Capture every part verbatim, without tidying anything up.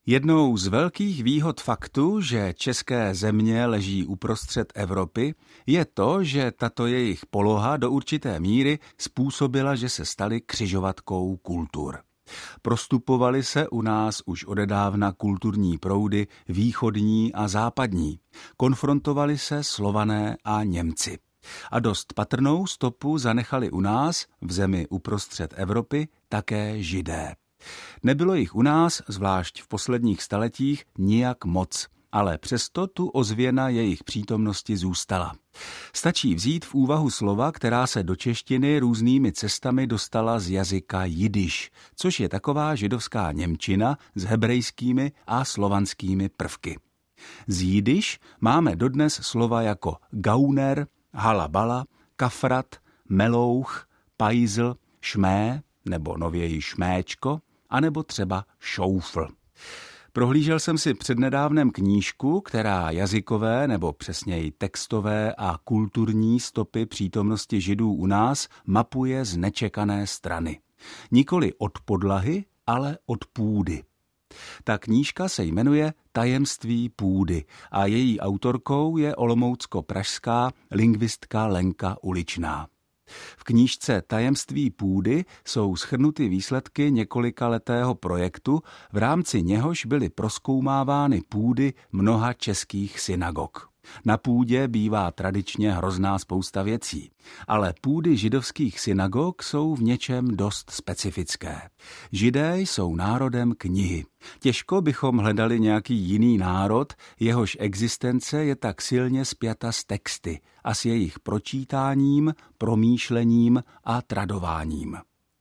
Jednou z velkých výhod faktu, že české země leží uprostřed Evropy, je to, že tato jejich poloha do určité míry způsobila, že se staly křižovatkou kultur. Prostupovaly se u nás už odedávna kulturní proudy východní a západní. Konfrontovali se Slované a Němci. A dost patrnou stopu zanechali u nás, v zemi uprostřed Evropy, také Židé. Nebylo jich u nás, zvlášť v posledních staletích, nijak moc, ale přesto tu ozvěna jejich přítomnosti zůstala. Stačí vzít v úvahu slova, která se do češtiny různými cestami dostala z jazyka jidiš, což je taková židovská němčina s hebrejskými a slovanskými prvky. Z jidiš máme dodnes slova jako gauner, halabala, kafrat, melouch, pajzl, šmé, nebo nověji šméčko, anebo třeba šoufl. Prohlížel jsem si přednedávnem knížku, která jazykové nebo přesněji textové a kulturní stopy přítomnosti Židů u nás mapuje z nečekané strany. Nikoli od podlahy, ale od půdy. Ta knížka se jmenuje Tajemství půdy a její autorkou je olomoucko-pražská lingvistka Lenka Uličná. V knížce Tajemství půdy jsou shrnuty výsledky několikaletého projektu, v rámci něhož byly prozkoumávány půdy mnoha českých synagog. Na půdě bývá tradičně hrozná spousta věcí, ale půdy židovských synagog jsou v něčem dost specifické. Židé jsou národem knihy. Těžko bychom hledali nějaký jiný národ, jehož existence je tak silně spjata s texty a s jejich pročítáním, promýšlením a tradováním.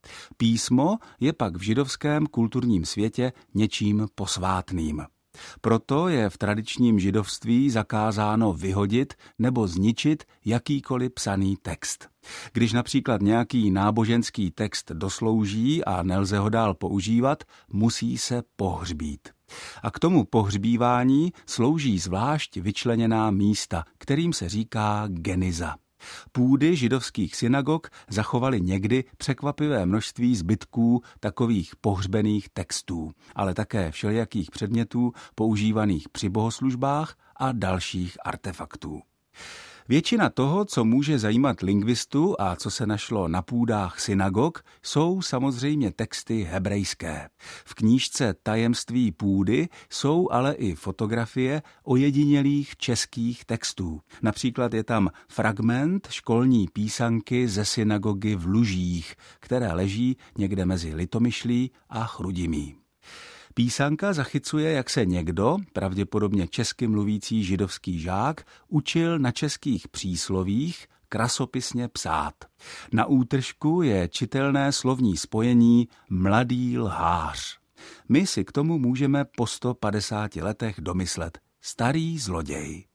Písmo je pak v židovském kulturním světě něčím posvátným. Proto je v tradičním židovství zakázáno vyhodit nebo zničit jakýkoliv psaný text. Když například nějaký náboženský text doslouží a nelze ho dál používat, musí se pohřbít. A k tomu pohřbívání slouží zvlášť vyčleněná místa, kterým se říká geniza. Půdy židovských synagog zachovaly někdy překvapivé množství zbytků takových pohřbených textů, ale také všelijakých předmětů používaných při bohoslužbách a dalších artefaktů. Většina toho, co může zajímat lingvistu a co se našlo na půdách synagog, jsou samozřejmě texty hebrejské. V knížce Tajemství půdy jsou ale i fotografie ojedinělých českých textů. Například je tam fragment školní písanky ze synagogy v Lužích, které leží někde mezi Litomyšlí a Chrudimí. Písanka zachycuje, jak se někdo, pravděpodobně česky mluvící židovský žák, učil na českých příslovích krasopisně psát. Na útržku je čitelné slovní spojení mladý lhář. My si k tomu můžeme po sto padesáti letech domyslet starý zloděj.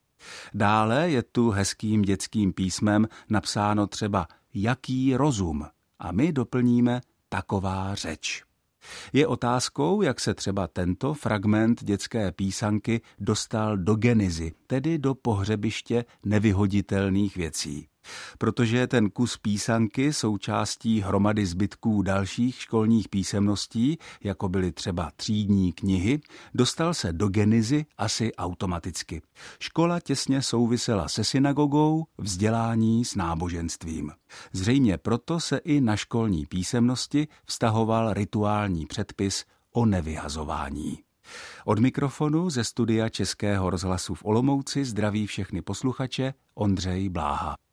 Dále je tu hezkým dětským písmem napsáno třeba jaký rozum a my doplníme taková řeč. Je otázkou, jak se třeba tento fragment dětské písanky dostal do genizy, tedy do pohřebiště nevyhoditelných věcí. Protože je ten kus písanky součástí hromady zbytků dalších školních písemností, jako byly třeba třídní knihy, dostal se do genizy asi automaticky. Škola těsně souvisela se synagogou, vzdělání s náboženstvím. Zřejmě proto se i na školní písemnosti vztahoval rituální předpis o nevyhazování. Od mikrofonu ze studia Českého rozhlasu v Olomouci zdraví všechny posluchače Ondřej Bláha.